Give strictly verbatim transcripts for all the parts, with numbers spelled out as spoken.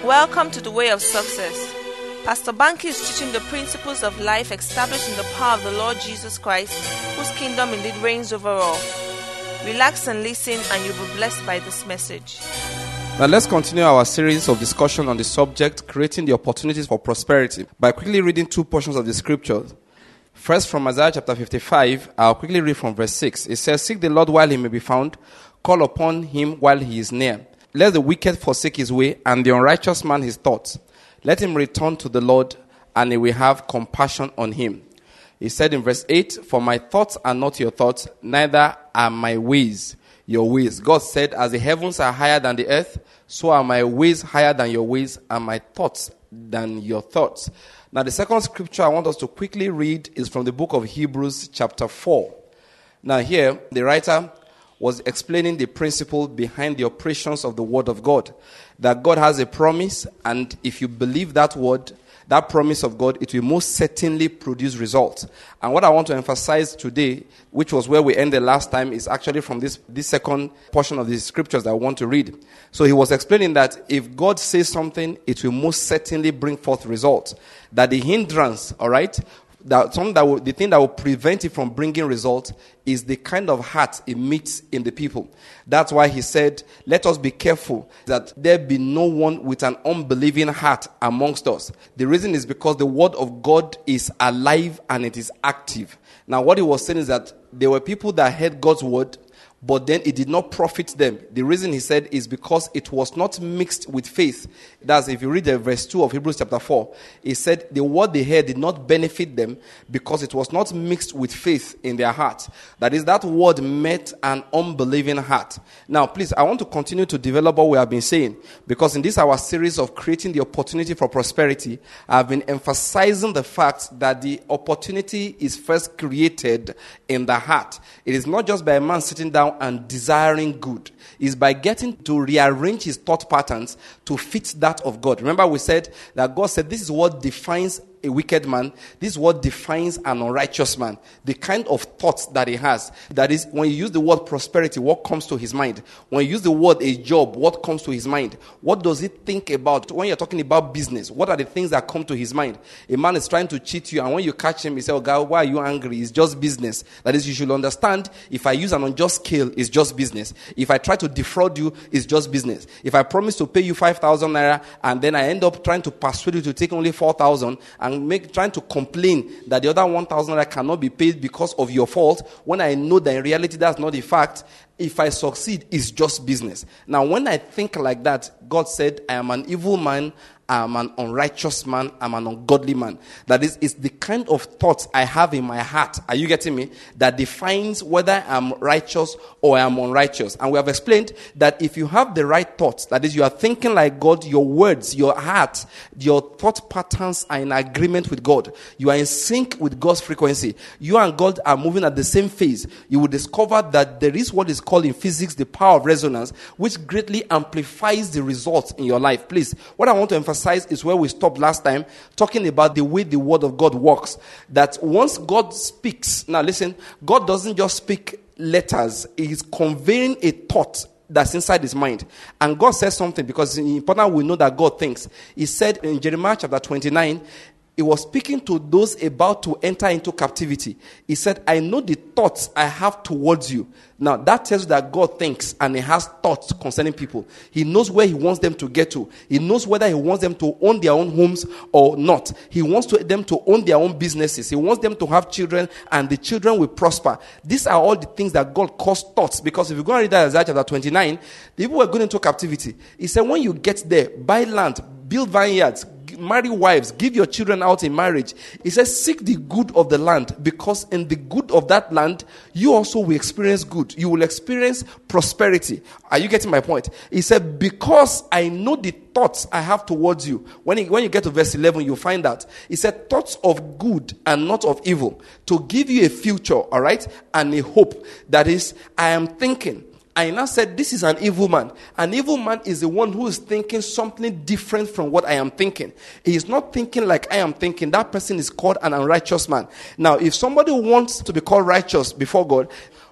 Welcome to the Way of Success. Pastor Banky is teaching the principles of life established in the power of the Lord Jesus Christ, whose kingdom indeed reigns over all. Relax and listen, and you'll be blessed by this message. Now let's continue our series of discussion on the subject, creating the opportunities for prosperity, by quickly reading two portions of the scriptures. First, from Isaiah chapter fifty-five, I'll quickly read from verse six. It says, "Seek the Lord while he may be found, call upon him while he is near. Let the wicked forsake his way, and the unrighteous man his thoughts. Let him return to the Lord, and he will have compassion on him." He said in verse eight, "For my thoughts are not your thoughts, neither are my ways your ways." God said, "As the heavens are higher than the earth, so are my ways higher than your ways, and my thoughts than your thoughts." Now the second scripture I want us to quickly read is from the book of Hebrews chapter four. Now here, the writer was explaining the principle behind the operations of the word of God. That God has a promise, and if you believe that word, that promise of God, it will most certainly produce results. And what I want to emphasize today, which was where we ended last time, is actually from this, this second portion of the scriptures that I want to read. So he was explaining that if God says something, it will most certainly bring forth results. That the hindrance, all right, that something that will, the thing that will prevent it from bringing results is the kind of heart it meets in the people. That's why he said, let us be careful that there be no one with an unbelieving heart amongst us. The reason is because the word of God is alive and it is active. Now what he was saying is that there were people that heard God's word, but then it did not profit them. The reason he said is because it was not mixed with faith. That's if you read the verse two of Hebrews chapter four, he said the word they heard did not benefit them because it was not mixed with faith in their heart. That is, that word met an unbelieving heart. Now please, I want to continue to develop what we have been saying, because in this our series of creating the opportunity for prosperity, I've been emphasizing the fact that the opportunity is first created in the heart. It is not just by a man sitting down and desiring good. Is by getting to rearrange his thought patterns to fit that of God. Remember we said that God said this is what defines a wicked man. This is what defines an unrighteous man. The kind of thoughts that he has. That is, when you use the word prosperity, what comes to his mind? When you use the word a job, what comes to his mind? What does he think about? When you're talking about business, what are the things that come to his mind? A man is trying to cheat you, and when you catch him, you say, "Oh God, why are you angry?" It's just business. That is, you should understand, if I use an unjust scale, it's just business. If I try to defraud you, it's just business. If I promise to pay you five thousand naira, and then I end up trying to persuade you to take only four thousand, and make trying to complain that the other one thousand naira cannot be paid because of your fault, when I know that in reality that's not the fact, if I succeed, it's just business. Now, when I think like that, God said, I am an evil man, I am an unrighteous man, I am an ungodly man. That is, it's the kind of thoughts I have in my heart, are you getting me, that defines whether I'm righteous or I'm unrighteous. And we have explained that if you have the right thoughts, that is, you are thinking like God, your words, your heart, your thought patterns are in agreement with God. You are in sync with God's frequency. You and God are moving at the same phase. You will discover that there is what is called in physics the power of resonance, which greatly amplifies the results in your life. Please, what I want to emphasize is where we stopped last time, talking about the way the word of God works. That once God speaks, now listen, God doesn't just speak letters, He's conveying a thought that's inside his mind. And God says something, because it's important we know that God thinks. He said in Jeremiah chapter twenty-nine, he was speaking to those about to enter into captivity. He said, I know the thoughts I have towards you. Now, that tells you that God thinks and he has thoughts concerning people. He knows where he wants them to get to. He knows whether he wants them to own their own homes or not. He wants to, them to own their own businesses. He wants them to have children and the children will prosper. These are all the things that God calls thoughts. Because if you go and read that Isaiah chapter twenty-nine, the people were going into captivity. He said, when you get there, buy land, build vineyards, marry wives, give your children out in marriage. He says, seek the good of the land, because in the good of that land, you also will experience good. You will experience prosperity. Are you getting my point? He said, because I know the thoughts I have towards you. When, he, when you get to verse eleven, you'll find that. He said, thoughts of good and not of evil, to give you a future, all right, and a hope. That is, I am thinking. I now said, this is an evil man. An evil man is the one who is thinking something different from what I am thinking. He is not thinking like I am thinking. That person is called an unrighteous man. Now, if somebody wants to be called righteous before God,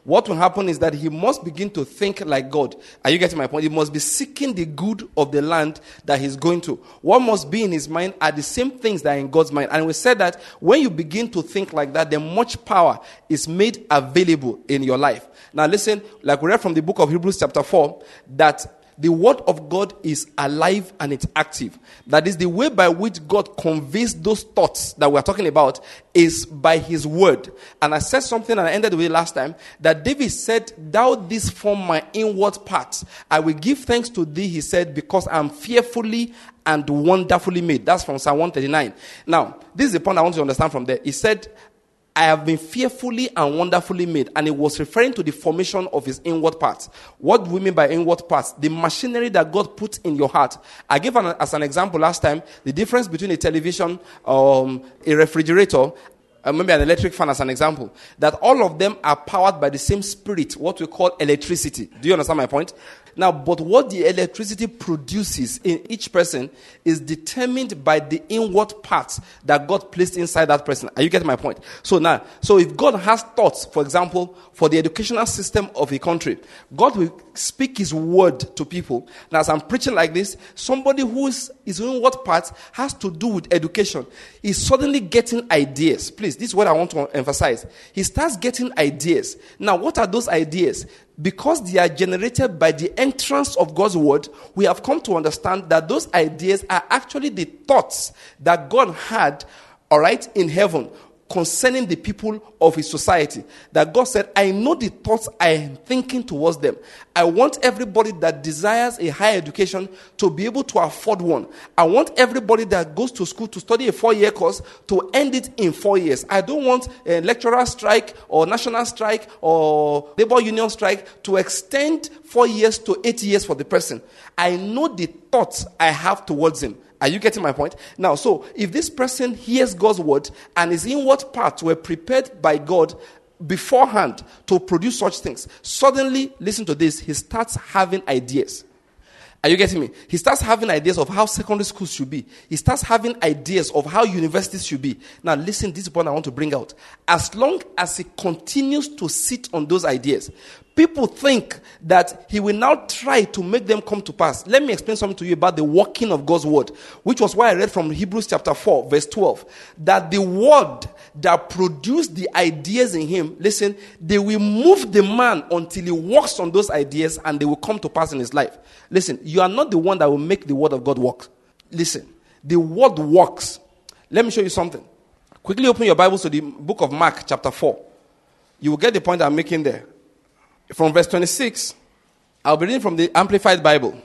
what will happen is that he must begin to think like God. Are you getting my point? He must be seeking the good of the land that he's going to. What must be in his mind are the same things that are in God's mind. And we said that when you begin to think like that, then much power is made available in your life. Now listen, like we read from the book of Hebrews chapter four, that the word of God is alive and it's active. That is the way by which God conveys those thoughts that we're talking about is by his word. And I said something and I ended with it last time, that David said, thou didst form my inward parts. I will give thanks to thee, he said, because I'm fearfully and wonderfully made. That's from Psalm one thirty-nine. Now, this is the point I want you to understand from there. He said, I have been fearfully and wonderfully made. And it was referring to the formation of his inward parts. What do we mean by inward parts? The machinery that God put in your heart. I gave an, as an example last time, the difference between a television, um, a refrigerator, uh, maybe an electric fan as an example. That all of them are powered by the same spirit, what we call electricity. Do you understand my point? Now, but what the electricity produces in each person is determined by the inward parts that God placed inside that person. Are you getting my point? So now, so if God has thoughts, for example, for the educational system of a country, God will speak his word to people. Now, as I'm preaching like this, somebody whose his inward parts has to do with education is suddenly getting ideas. Please, this is what I want to emphasize. He starts getting ideas. Now, what are those ideas? Because they are generated by the entrance of God's word, we have come to understand that those ideas are actually the thoughts that God had, all right, in heaven concerning the people of his society. That God said, I know the thoughts I am thinking towards them. I want everybody that desires a higher education to be able to afford one. I want everybody that goes to school to study a four-year course to end it in four years. I don't want a lecturer strike or national strike or labor union strike to extend four years to eight years for the person. I know the thoughts I have towards him. Are you getting my point? Now, so if this person hears God's word and his inward parts were prepared by God beforehand to produce such things, suddenly, listen to this, he starts having ideas. Are you getting me? He starts having ideas of how secondary schools should be. He starts having ideas of how universities should be. Now, listen, this is the point I want to bring out. As long as he continues to sit on those ideas, people think that he will now try to make them come to pass. Let me explain something to you about the working of God's word, which was why I read from Hebrews chapter four, verse twelve, that the word that produced the ideas in him, listen, they will move the man until he works on those ideas and they will come to pass in his life. Listen, you are not the one that will make the word of God work. Listen, the word works. Let me show you something. Quickly open your Bibles to the book of Mark chapter four. You will get the point I'm making there. From verse twenty-six, I'll be reading from the Amplified Bible.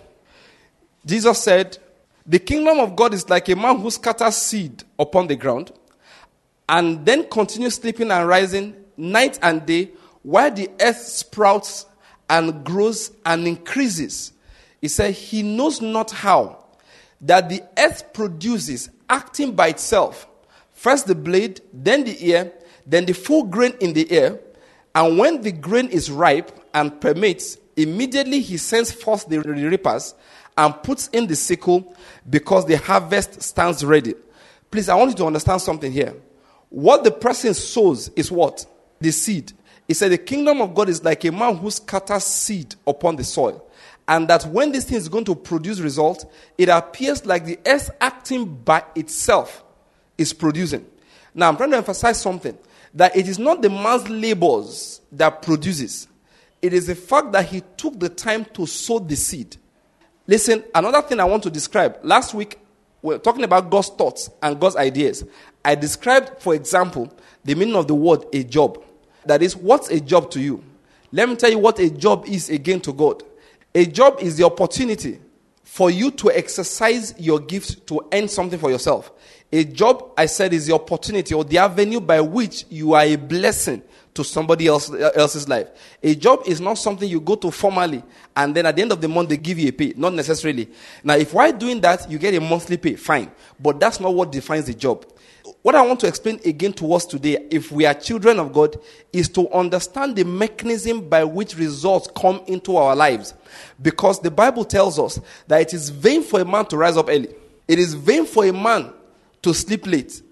Jesus said, the kingdom of God is like a man who scatters seed upon the ground and then continues sleeping and rising night and day while the earth sprouts and grows and increases. He said, he knows not how that the earth produces, acting by itself, first the blade, then the ear, then the full grain in the ear. And when the grain is ripe and permits, immediately he sends forth the reapers and puts in the sickle because the harvest stands ready. Please, I want you to understand something here. What the person sows is what? The seed. He said the kingdom of God is like a man who scatters seed upon the soil. And that when this thing is going to produce result, it appears like the earth acting by itself is producing. Now, I'm trying to emphasize something. That it is not the man's labors that produces. It is the fact that he took the time to sow the seed. Listen, another thing I want to describe. Last week, we were talking about God's thoughts and God's ideas. I described, for example, the meaning of the word a job. That is, what's a job to you? Let me tell you what a job is again to God. A job is the opportunity for you to exercise your gift to earn something for yourself. A job, I said, is the opportunity or the avenue by which you are a blessing to somebody else, else's life. A job is not something you go to formally and then at the end of the month they give you a pay. Not necessarily. Now, if while doing that you get a monthly pay, fine. But that's not what defines the job. What I want to explain again to us today, if we are children of God, is to understand the mechanism by which results come into our lives. Because the Bible tells us that it is vain for a man to rise up early. It is vain for a man to sleep late.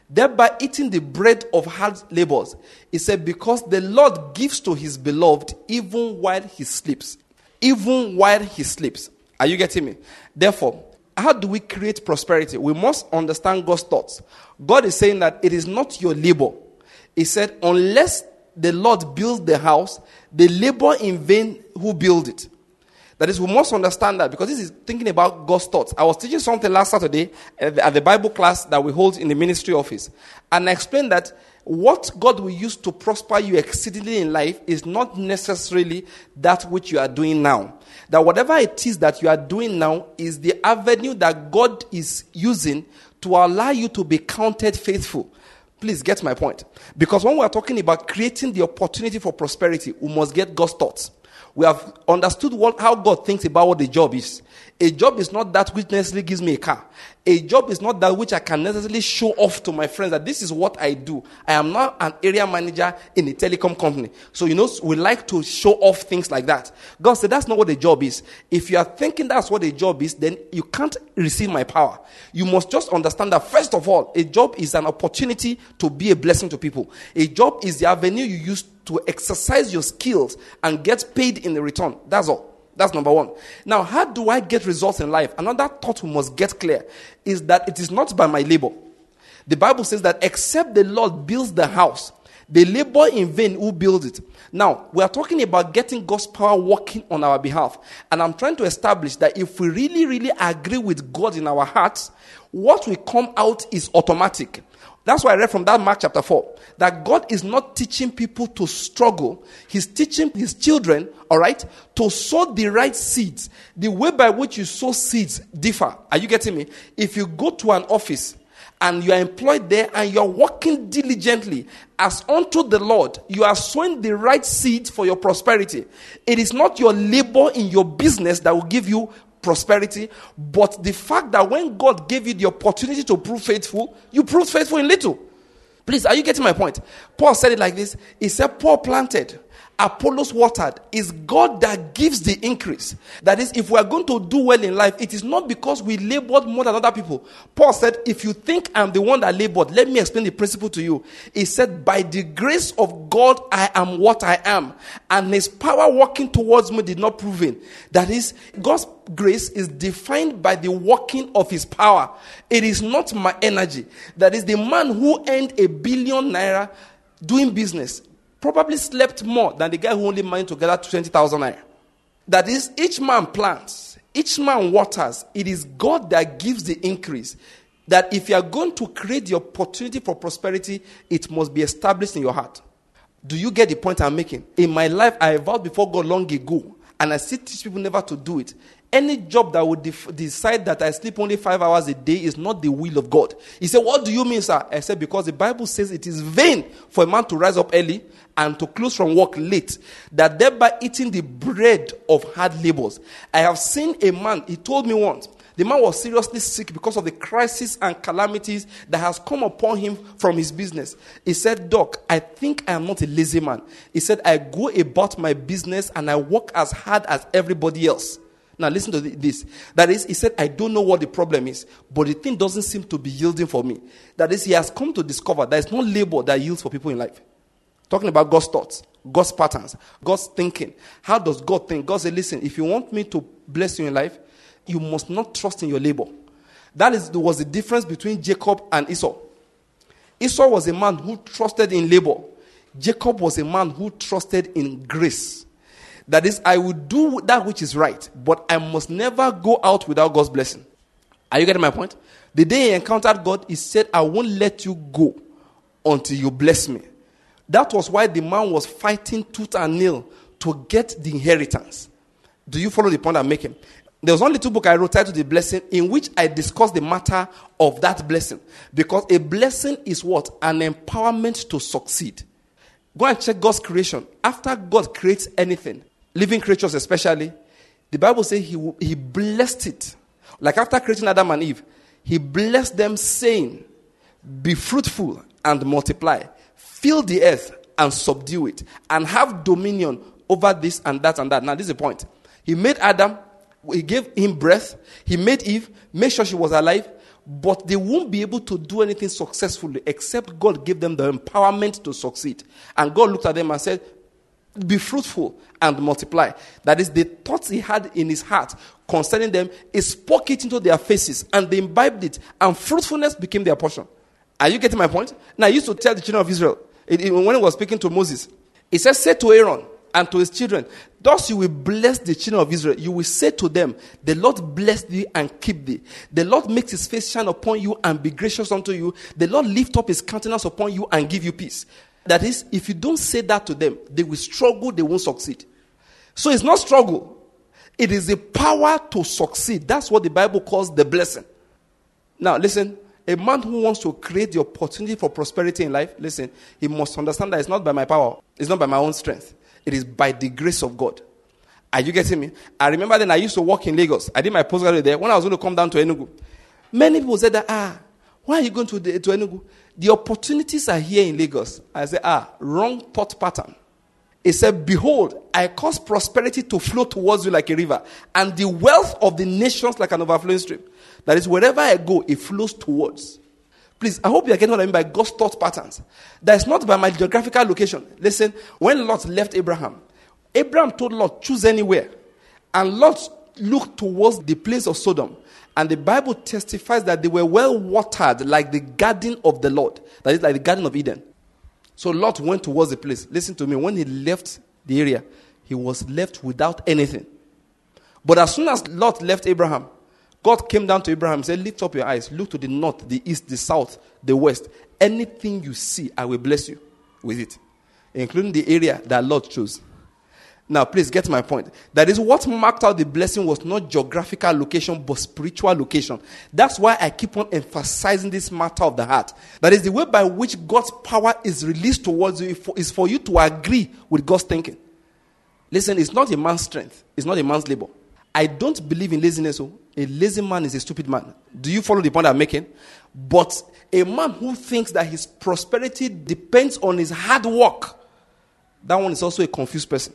thereby eating the bread of hard labors. He said, because the Lord gives to his beloved even while he sleeps. Even while he sleeps. Are you getting me? Therefore, how do we create prosperity? We must understand God's thoughts. God is saying that it is not your labor. He said, unless the Lord builds the house, they labor in vain who build it. That is, we must understand that, because this is thinking about God's thoughts. I was teaching something last Saturday at the, at the Bible class that we hold in the ministry office. And I explained that what God will use to prosper you exceedingly in life is not necessarily that which you are doing now. That whatever it is that you are doing now is the avenue that God is using to allow you to be counted faithful. Please get my point. Because when we are talking about creating the opportunity for prosperity, we must get God's thoughts. We have understood what, how God thinks about what the job is. A job is not that which necessarily gives me a car. A job is not that which I can necessarily show off to my friends that this is what I do. I am not an area manager in a telecom company. So, you know, we like to show off things like that. God said that's not what a job is. If you are thinking that's what a job is, then you can't receive my power. You must just understand that, first of all, a job is an opportunity to be a blessing to people. A job is the avenue you use to exercise your skills and get paid in the return. That's all. That's number one. Now, how do I get results in life? Another thought we must get clear is that it is not by my labor. The Bible says that except the Lord builds the house, they labor in vain who build it. Now, we are talking about getting God's power working on our behalf. And I'm trying to establish that if we really, really agree with God in our hearts, what will come out is automatic. That's why I read from that Mark chapter four, that God is not teaching people to struggle. He's teaching his children, all right, to sow the right seeds. The way by which you sow seeds differ. Are you getting me? If you go to an office and you are employed there and you are working diligently as unto the Lord, you are sowing the right seeds for your prosperity. It is not your labor in your business that will give you prosperity, but the fact that when God gave you the opportunity to prove faithful, you proved faithful in little. Please, are you getting my point? Paul said it like this. He said, Paul planted, Apollos watered. It's God that gives the increase. That is, if we are going to do well in life, it is not because we labored more than other people. Paul said, if you think I'm the one that labored, let me explain the principle to you. He said, by the grace of God, I am what I am. And his power working towards me did not prove in. That is, God's grace is defined by the working of his power. It is not my energy. That is, the man who earned a billion naira doing business probably slept more than the guy who only managed to gather twenty thousand naira. That is, each man plants, each man waters. It is God that gives the increase. That if you are going to create the opportunity for prosperity, it must be established in your heart. Do you get the point I'm making? In my life, I vowed before God long ago, and I still teach people never to do it. Any job that would def- decide that I sleep only five hours a day is not the will of God. He said, what do you mean, sir? I said, because the Bible says it is vain for a man to rise up early and to close from work late, that thereby eating the bread of hard labors. I have seen a man, he told me once, the man was seriously sick because of the crisis and calamities that has come upon him from his business. He said, Doc, I think I am not a lazy man. He said, I go about my business and I work as hard as everybody else. Now listen to this. That is, he said, I don't know what the problem is, but the thing doesn't seem to be yielding for me. That is, he has come to discover there is no labor that yields for people in life. Talking about God's thoughts, God's patterns, God's thinking. How does God think? God said, listen, if you want me to bless you in life, you must not trust in your labor. That is, was the difference between Jacob and Esau. Esau was a man who trusted in labor. Jacob was a man who trusted in grace. That is, I will do that which is right, but I must never go out without God's blessing. Are you getting my point? The day he encountered God, he said, I won't let you go until you bless me. That was why the man was fighting tooth and nail to get the inheritance. Do you follow the point I'm making? There was only two books I wrote titled The Blessing, in which I discussed the matter of that blessing. Because a blessing is what? An empowerment to succeed. Go and check God's creation. After God creates anything, living creatures especially, the Bible says he, he blessed it. Like after creating Adam and Eve, he blessed them saying, be fruitful and multiply. Fill the earth and subdue it. And have dominion over this and that and that. Now this is the point. He made Adam, he gave him breath. He made Eve, made sure she was alive. but they won't be able to do anything successfully except God gave them the empowerment to succeed. And God looked at them and said, be fruitful and multiply. That is, the thoughts he had in his heart concerning them, he spoke it into their faces and they imbibed it, and fruitfulness became their portion. Are you getting my point? Now, I used to tell the children of Israel, it, it, when he was speaking to Moses, he said, say to Aaron and to his children, thus you will bless the children of Israel. You will say to them, the Lord bless thee and keep thee. The Lord makes his face shine upon you and be gracious unto you. The Lord lift up his countenance upon you and give you peace. That is, if you don't say that to them, they will struggle, they won't succeed. So it's not struggle. It is the power to succeed. That's what the Bible calls the blessing. Now, listen, a man who wants to create the opportunity for prosperity in life, listen, he must understand that it's not by my power. It's not by my own strength. It is by the grace of God. Are you getting me? I remember then I used to work in Lagos. I did my postgraduate there. When I was going to come down to Enugu, many people said that, ah, why are you going to, the, to Enugu? The opportunities are here in Lagos. I said, ah, wrong thought pattern. He said, behold, I cause prosperity to flow towards you like a river, and the wealth of the nations like an overflowing stream. That is, wherever I go, it flows towards. Please, I hope you are getting what I mean by God's thought patterns. That is not by my geographical location. Listen, when Lot left Abraham, Abraham told Lot, choose anywhere. And Lot looked towards the place of Sodom. And the Bible testifies that they were well watered like the garden of the Lord. That is like the Garden of Eden. So Lot went towards the place. Listen to me. When he left the area, he was left without anything. But as soon as Lot left Abraham, God came down to Abraham and said, lift up your eyes. Look to the north, the east, the south, the west. Anything you see, I will bless you with it. Including the area that Lot chose. Now, please get my point. That is, what marked out the blessing was not geographical location, but spiritual location. That's why I keep on emphasizing this matter of the heart. That is, the way by which God's power is released towards you is for you to agree with God's thinking. Listen, it's not a man's strength. It's not a man's labor. I don't believe in laziness. So a lazy man is a stupid man. Do you follow the point I'm making? But a man who thinks that his prosperity depends on his hard work, that one is also a confused person.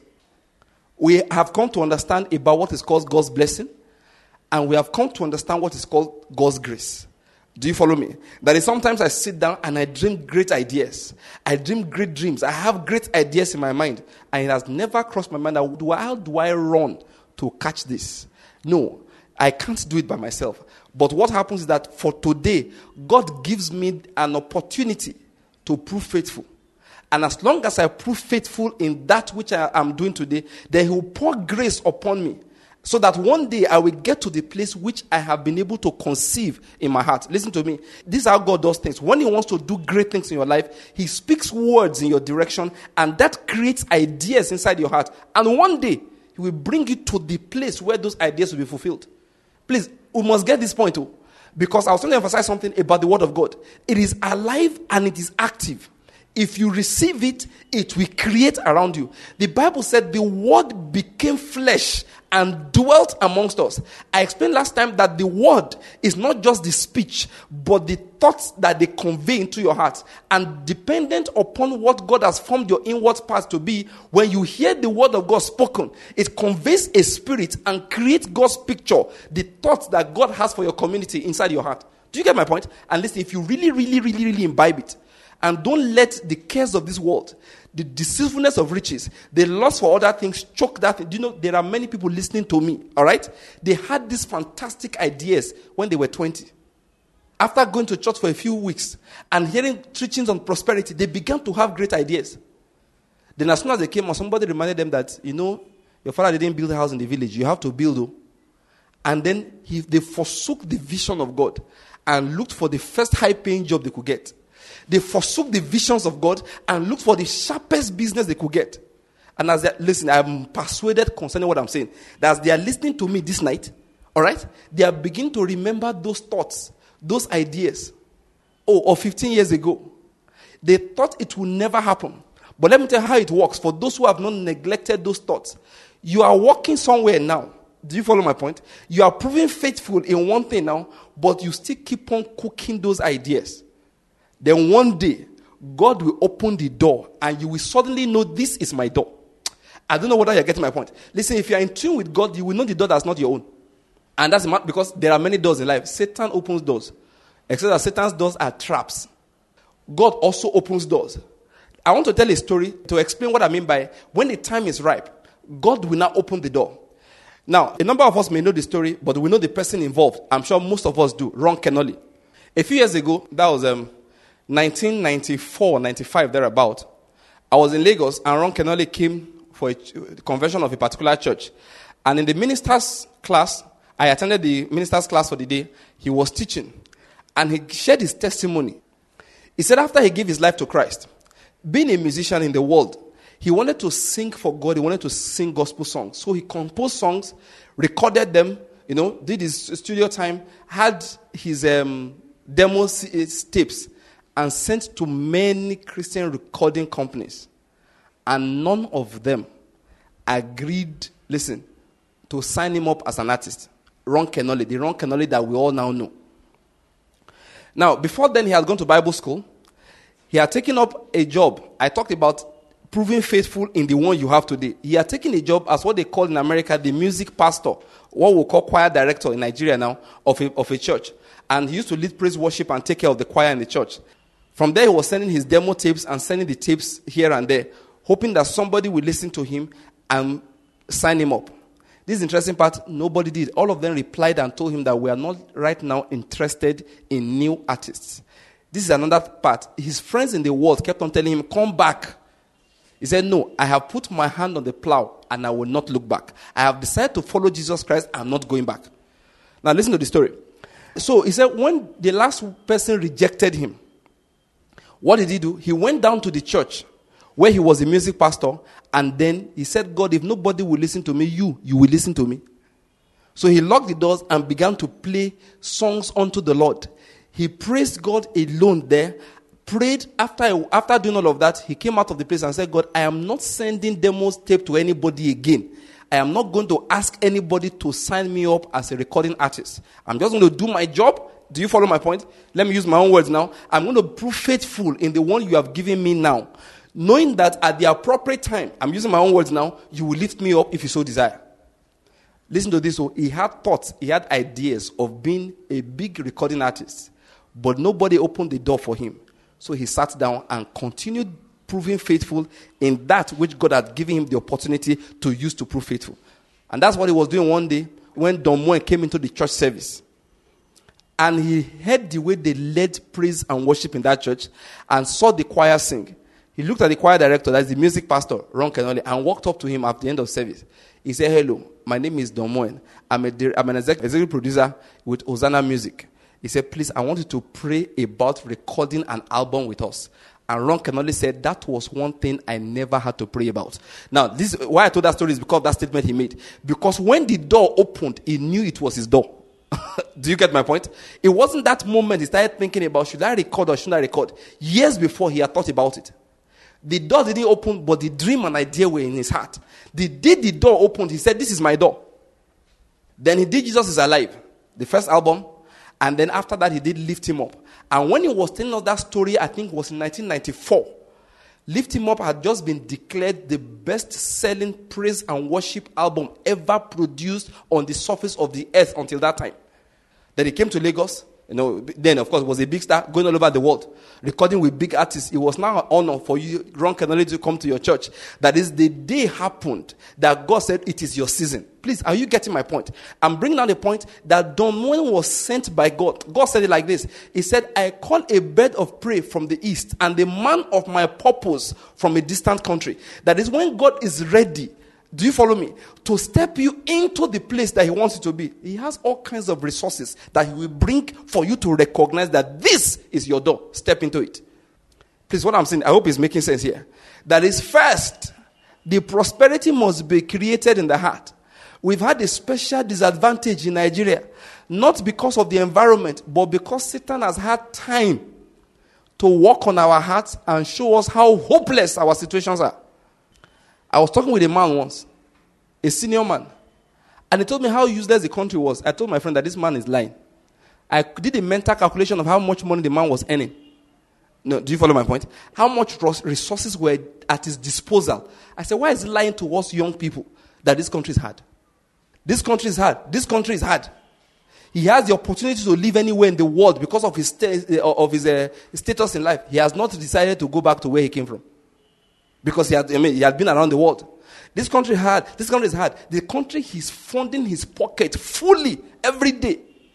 We have come to understand about what is called God's blessing, and we have come to understand what is called God's grace. Do you follow me? That is, sometimes I sit down and I dream great ideas. I dream great dreams. I have great ideas in my mind, and it has never crossed my mind that do I, how do I run to catch this? No, I can't do it by myself. But what happens is that for today, God gives me an opportunity to prove faithful. And as long as I prove faithful in that which I am doing today, then he will pour grace upon me, so that one day I will get to the place which I have been able to conceive in my heart. Listen to me. This is how God does things. When he wants to do great things in your life, he speaks words in your direction, and that creates ideas inside your heart. And one day, he will bring you to the place where those ideas will be fulfilled. Please, we must get this point too. Because I was going to emphasize something about the word of God. It is alive and it is active. If you receive it, it will create around you. The Bible said the word became flesh and dwelt amongst us. I explained last time that the word is not just the speech, but the thoughts that they convey into your heart. And dependent upon what God has formed your inward parts to be, when you hear the word of God spoken, it conveys a spirit and creates God's picture, the thoughts that God has for your community inside your heart. Do you get my point? And listen, if you really, really, really, really imbibe it, and don't let the cares of this world, the deceitfulness of riches, the lust for other things choke that thing. Do you know, there are many people listening to me, all right? They had these fantastic ideas when they were twenty. After going to church for a few weeks and hearing teachings on prosperity, they began to have great ideas. Then as soon as they came, somebody reminded them that, you know, your father didn't build a house in the village. You have to build it. And then he, they forsook the vision of God and looked for the first high-paying job they could get. They forsook the visions of God and looked for the sharpest business they could get. And as they listen, I'm persuaded concerning what I'm saying, that as they are listening to me this night, all right, they are beginning to remember those thoughts, those ideas. Oh, or fifteen years ago, they thought it will never happen. But let me tell you how it works. For those who have not neglected those thoughts, you are walking somewhere now. Do you follow my point? You are proving faithful in one thing now, but you still keep on cooking those ideas. Then one day, God will open the door and you will suddenly know this is my door. I don't know whether you're getting my point. Listen, if you're in tune with God, you will know the door that's not your own. And that's because there are many doors in life. Satan opens doors. except that Satan's doors are traps. God also opens doors. I want to tell a story to explain what I mean by when the time is ripe, God will now open the door. Now, a number of us may know the story, but we know the person involved. I'm sure most of us do. Ron Kenoly. A few years ago, that was um, nineteen ninety-four, ninety-five, thereabout. I was in Lagos, and Ron Kenoly came for a convention of a particular church. And in the minister's class, I attended the minister's class for the day. He was teaching, and he shared his testimony. He said after he gave his life to Christ, being a musician in the world, he wanted to sing for God. He wanted to sing gospel songs. So he composed songs, recorded them, you know, did his studio time, had his um, demo tapes, and sent to many Christian recording companies. And none of them agreed, listen, to sign him up as an artist. Ron Kenoly, the Ron Kenoly that we all now know. Now, before then, he had gone to Bible school. He had taken up a job. I talked about proving faithful in the one you have today. He had taken a job as what they call in America the music pastor, what we call choir director in Nigeria now, of a, of a church. And he used to lead praise worship and take care of the choir in the church. From there, he was sending his demo tapes and sending the tapes here and there, hoping that somebody would listen to him and sign him up. This is the interesting part, nobody did. All of them replied and told him that we are not right now interested in new artists. This is another part. His friends in the world kept on telling him, come back. He said, no, I have put my hand on the plow and I will not look back. I have decided to follow Jesus Christ. I'm not going back. Now listen to the story. So he said when the last person rejected him, what did he do? He went down to the church where he was a music pastor, and then he said, God, if nobody will listen to me, you, you will listen to me. So he locked the doors and began to play songs unto the Lord. He praised God alone there, prayed. After, after doing all of that, he came out of the place and said, God, I am not sending demos tape to anybody again. I am not going to ask anybody to sign me up as a recording artist. I'm just going to do my job. Do you follow my point? Let me use my own words now. I'm going to prove faithful in the one you have given me now, knowing that at the appropriate time, I'm using my own words now, you will lift me up if you so desire. Listen to this. So he had thoughts, he had ideas of being a big recording artist, but nobody opened the door for him. So he sat down and continued proving faithful in that which God had given him the opportunity to use to prove faithful. And that's what he was doing one day when Don Moen came into the church service. And he heard the way they led praise and worship in that church and saw the choir sing. He looked at the choir director, that's the music pastor, Ron Kenoly, and walked up to him at the end of service. He said, hello, my name is Don Moen. I'm, a, I'm an executive producer with Hosanna Music. He said, please, I want you to pray about recording an album with us. And Ron Kenoly said, that was one thing I never had to pray about. Now, this why I told that story is because of that statement he made. Because when the door opened, he knew it was his door. Do you get my point? It wasn't that moment he started thinking about, should I record or shouldn't I record? Years before, he had thought about it. The door didn't open, but the dream and idea were in his heart. The day the door opened, he said, this is my door. Then he did Jesus is Alive, the first album. And then after that, he did Lift Him Up. And when he was telling us that story, I think it was in nineteen ninety-four, Lift Him Up had just been declared the best-selling praise and worship album ever produced on the surface of the earth until that time. Then he came to Lagos. You know, then, of course, was a big star going all over the world, recording with big artists. It was now an honor for you, Ron Kenoly, to come to your church. That is, the day happened that God said, it is your season. Please, are you getting my point? I'm bringing down the point that Don Moen was sent by God. God said it like this. He said, I call a bird of prey from the east and the man of my purpose from a distant country. That is, when God is ready, do you follow me? To step you into the place that he wants you to be. He has all kinds of resources that he will bring for you to recognize that this is your door. Step into it. Please, what I'm saying, I hope it's making sense here. That is, first, the prosperity must be created in the heart. We've had a special disadvantage in Nigeria, not because of the environment, but because Satan has had time to work on our hearts and show us how hopeless our situations are. I was talking with a man once, a senior man, and he told me how useless the country was. I told my friend that this man is lying. I did a mental calculation of how much money the man was earning. No, do you follow my point? How much resources were at his disposal. I said, why is he lying to us young people that this country is hard? This country is hard. This country is hard. He has the opportunity to live anywhere in the world because of his sta- of his uh, status in life. He has not decided to go back to where he came from because he had, I mean, he had been around the world. This country had, this country is hard. The country he's funding his pocket fully every day.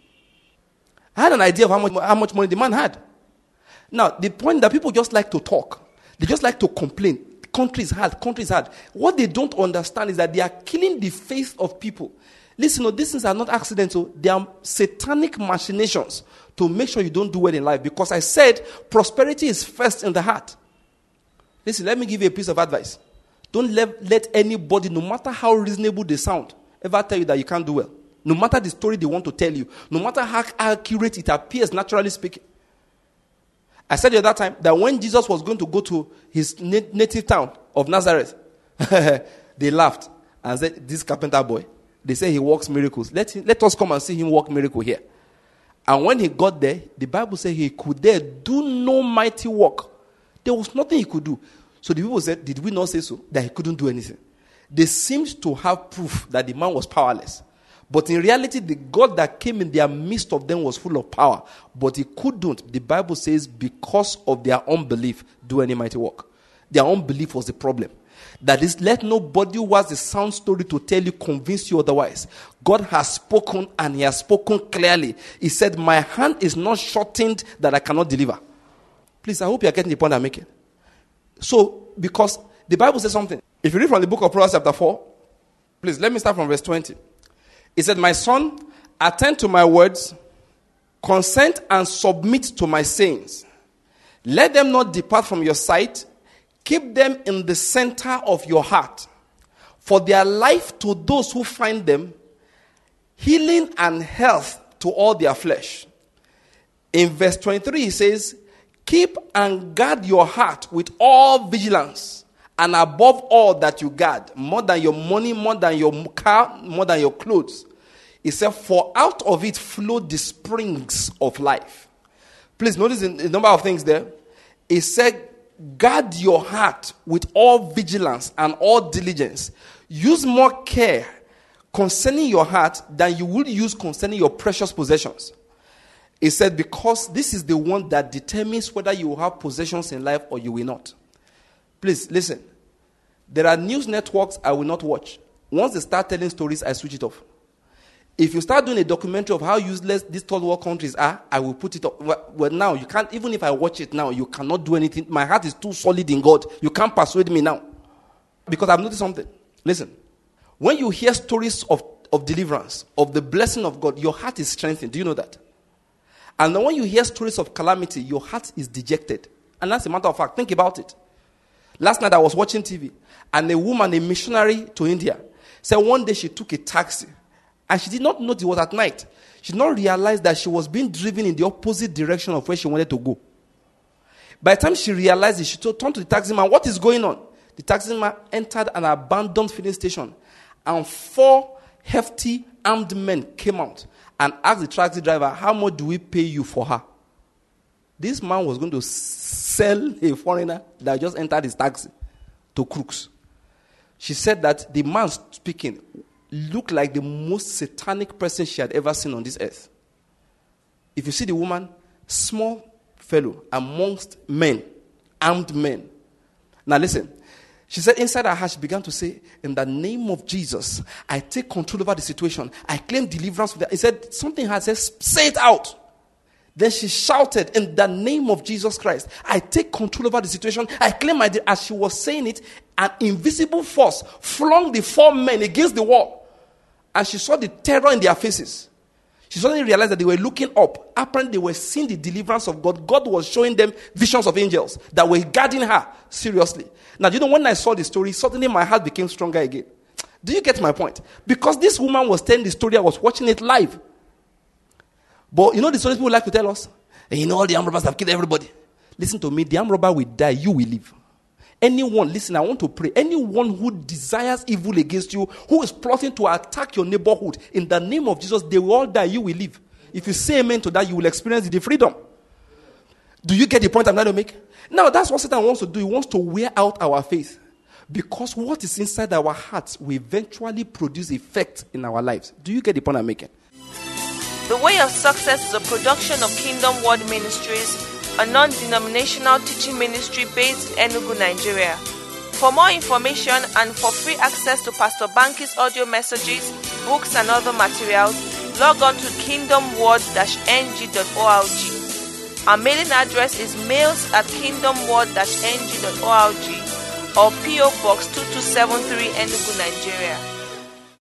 I had an idea of how much how much money the man had. Now the point that people just like to talk, they just like to complain. The country is hard. Country is hard. What they don't understand is that they are killing the faith of people. Listen, no, these things are not accidental. They are satanic machinations to make sure you don't do well in life. Because I said prosperity is first in the heart. Listen, let me give you a piece of advice. Don't let, let anybody, no matter how reasonable they sound, ever tell you that you can't do well. No matter the story they want to tell you. No matter how accurate it appears, naturally speaking. I said the other time that when Jesus was going to go to his native town of Nazareth, they laughed and said, this carpenter boy, they say he works miracles. Let him, let us come and see him work miracle here. And when he got there, the Bible said he could there do no mighty work. There was nothing he could do. So the people said, did we not say so? That he couldn't do anything. They seemed to have proof that the man was powerless. But in reality, the God that came in their midst of them was full of power. But he couldn't, the Bible says, because of their unbelief, do any mighty work. Their unbelief was the problem. That is, let nobody who has a sound story to tell you convince you otherwise. God has spoken and he has spoken clearly. He said, my hand is not shortened that I cannot deliver. Please, I hope you are getting the point I'm making. So, because the Bible says something. If you read from the book of Proverbs chapter four, please, let me start from verse twenty. It said, my son, attend to my words, consent and submit to my sayings. Let them not depart from your sight. Keep them in the center of your heart. For their life to those who find them, healing and health to all their flesh. In verse twenty-three, he says, keep and guard your heart with all vigilance, and above all that you guard, more than your money, more than your car, more than your clothes. He said, for out of it flow the springs of life. Please notice the number of things there. He said, guard your heart with all vigilance and all diligence. Use more care concerning your heart than you would use concerning your precious possessions. He said, because this is the one that determines whether you will have possessions in life or you will not. Please, listen. There are news networks I will not watch. Once they start telling stories, I switch it off. If you start doing a documentary of how useless these third world countries are, I will put it up. Well, now, you can't, even if I watch it now, you cannot do anything. My heart is too solid in God. You can't persuade me now. Because I've noticed something. Listen. When you hear stories of, of deliverance, of the blessing of God, your heart is strengthened. Do you know that? And then when you hear stories of calamity, your heart is dejected. And that's a matter of fact. Think about it. Last night I was watching T V, and a woman, a missionary to India, said one day she took a taxi, and she did not know it was at night. She did not realize that she was being driven in the opposite direction of where she wanted to go. By the time she realized it, she turned to the taxi man, what is going on? The taxi man entered an abandoned filling station, and four hefty armed men came out and asked the taxi driver, how much do we pay you for her? This man was going to sell a foreigner that just entered his taxi to crooks. She said that the man speaking looked like the most satanic person she had ever seen on this earth. If you see the woman, small fellow amongst men, armed men. Now listen. She said inside her heart, she began to say, in the name of Jesus, I take control over the situation. I claim deliverance. He said, something has said, say it out. Then she shouted, in the name of Jesus Christ, I take control over the situation. I claim my, de-. As she was saying it, an invisible force flung the four men against the wall. And she saw the terror in their faces. She suddenly realized that they were looking up. Apparently, they were seeing the deliverance of God. God was showing them visions of angels that were guarding her seriously. Now, you know, when I saw the story, suddenly my heart became stronger again. Do you get my point? Because this woman was telling the story, I was watching it live. But you know the stories people like to tell us? And you know all the armed robbers have killed everybody. Listen to me, the armed robber will die, you will live. Anyone, listen, I want to pray. Anyone who desires evil against you, who is plotting to attack your neighborhood, in the name of Jesus, they will all die, you will live. If you say amen to that, you will experience the freedom. Do you get the point I'm trying to make? Now, that's what Satan wants to do. He wants to wear out our faith. Because what is inside our hearts will eventually produce effect in our lives. Do you get the point I'm making? The Way of Success is a production of Kingdom Word Ministries, a non-denominational teaching ministry based in Enugu, Nigeria. For more information and for free access to Pastor Banky's audio messages, books and other materials, log on to kingdom word dash n g dot org. Our mailing address is mails at kingdom word dash n g dot org or P O Box two two seven three Enugu, Nigeria.